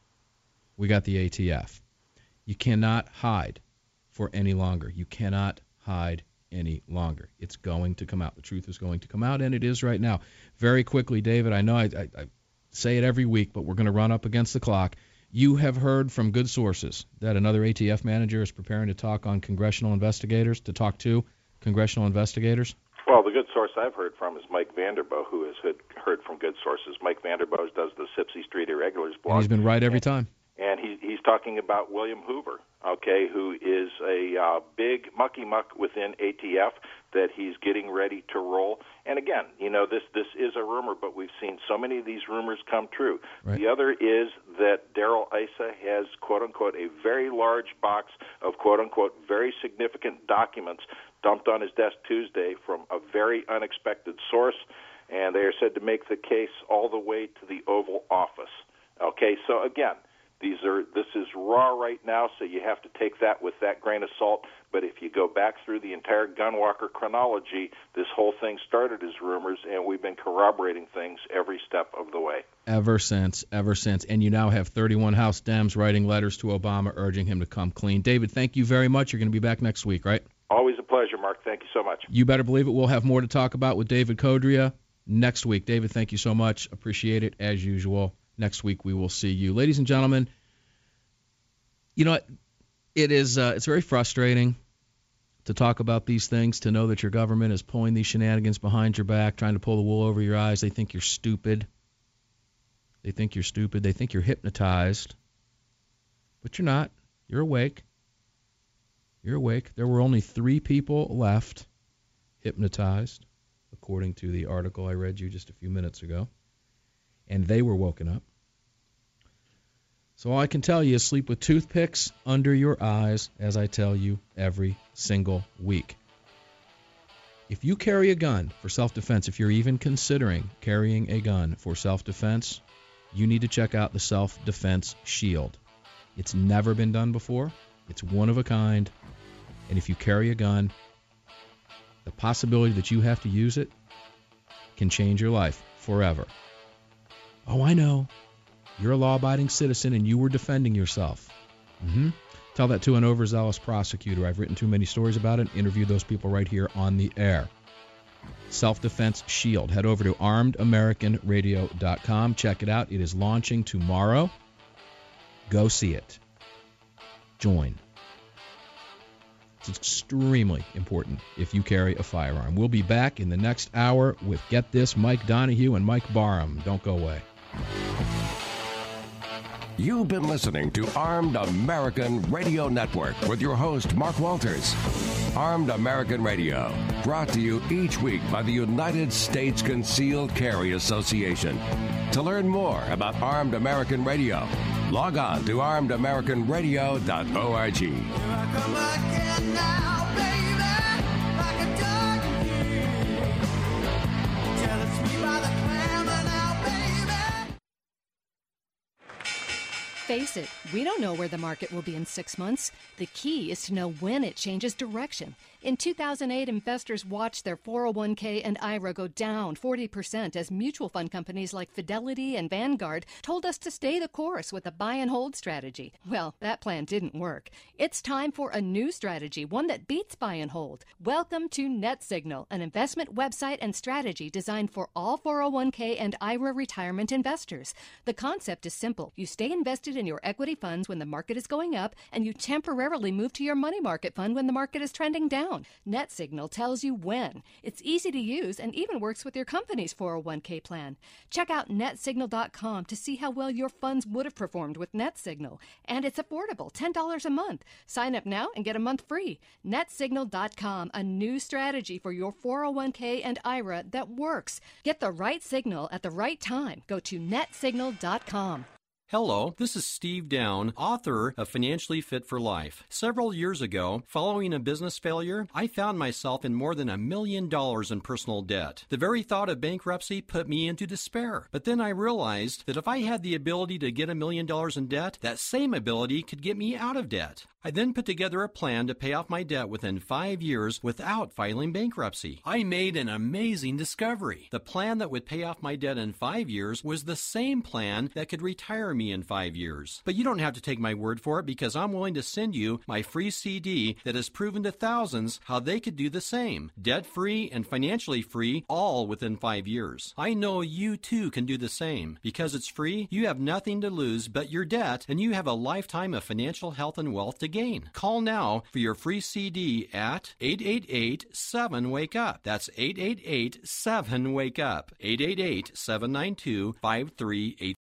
We got the A T F. You cannot hide for any longer. You cannot hide any longer. It's going to come out. The truth is going to come out, and it is right now. Very quickly, David, I know I, I, I say it every week, but we're going to run up against the clock. You have heard from good sources that another A T F manager is preparing to talk on congressional investigators, to talk to congressional investigators? Well, the good source I've heard from is Mike Vanderboe, who has heard from good sources. Mike Vanderboe does the Sipsey Street Irregulars blog. And he's been right every time. And he, he's talking about William Hoover, okay, who is a uh, big mucky-muck within A T F that he's getting ready to roll. And again, you know, this, this is a rumor, but we've seen so many of these rumors come true. Right. The other is that Darrell Issa has, quote-unquote, a very large box of, quote-unquote, very significant documents dumped on his desk Tuesday from a very unexpected source, and they are said to make the case all the way to the Oval Office. Okay, so again, These are this is raw right now, so you have to take that with that grain of salt. But if you go back through the entire Gunwalker chronology, this whole thing started as rumors, and we've been corroborating things every step of the way. Ever since, ever since. And you now have thirty-one House Dems writing letters to Obama urging him to come clean. David, thank you very much. You're going to be back next week, right? Always a pleasure, Mark. Thank you so much. You better believe it. We'll have more to talk about with David Codrea next week. David, thank you so much. Appreciate it, as usual. Next week we will see you. Ladies and gentlemen, you know, it is uh, it's very frustrating to talk about these things, to know that your government is pulling these shenanigans behind your back, trying to pull the wool over your eyes. They think you're stupid. They think you're stupid. They think you're hypnotized. But you're not. You're awake. You're awake. There were only three people left hypnotized, according to the article I read you just a few minutes ago. And they were woken up. So all I can tell you is sleep with toothpicks under your eyes, as I tell you every single week. If you carry a gun for self-defense, if you're even considering carrying a gun for self-defense, you need to check out the Self-Defense Shield. It's never been done before. It's one of a kind. And if you carry a gun, the possibility that you have to use it can change your life forever. Oh, I know. You're a law-abiding citizen and you were defending yourself. Mm-hmm. Tell that to an overzealous prosecutor. I've written too many stories about it. Interviewed those people right here on the air. Self-Defense Shield. Head over to armed american radio dot com. Check it out. It is launching tomorrow. Go see it. Join. It's extremely important if you carry a firearm. We'll be back in the next hour with, get this, Mike Donahue and Mike Barham. Don't go away. You've been listening to Armed American Radio Network with your host, Mark Walters. Armed American Radio, brought to you each week by the United States Concealed Carry Association. To learn more about Armed American Radio, log on to armed american radio dot org. Face it, we don't know where the market will be in six months. The key is to know when it changes direction. In two thousand eight, investors watched their four oh one k and I R A go down forty percent as mutual fund companies like Fidelity and Vanguard told us to stay the course with a buy and hold strategy. Well, that plan didn't work. It's time for a new strategy, one that beats buy and hold. Welcome to NetSignal, an investment website and strategy designed for all four oh one k and I R A retirement investors. The concept is simple. You stay invested in your equity funds when the market is going up, and you temporarily move to your money market fund when the market is trending down. NetSignal tells you when. It's easy to use and even works with your company's four oh one k plan. Check out net signal dot com to see how well your funds would have performed with NetSignal. And it's affordable, ten dollars a month. Sign up now and get a month free. net signal dot com, a new strategy for your four oh one k and I R A that works. Get the right signal at the right time. Go to net signal dot com. Hello, this is Steve Down, author of Financially Fit for Life. Several years ago, following a business failure, I found myself in more than a million dollars in personal debt. The very thought of bankruptcy put me into despair. But then I realized that if I had the ability to get a million dollars in debt, that same ability could get me out of debt. I then put together a plan to pay off my debt within five years without filing bankruptcy. I made an amazing discovery. The plan that would pay off my debt in five years was the same plan that could retire me in five years. But you don't have to take my word for it, because I'm willing to send you my free C D that has proven to thousands how they could do the same. Debt-free and financially free, all within five years. I know you too can do the same. Because it's free, you have nothing to lose but your debt, and you have a lifetime of financial health and wealth to gain. Call now for your free C D at eight eight eight, seven, wake up. That's eight eight eight, seven, wake up. eight eight eight, seven nine two, five three eight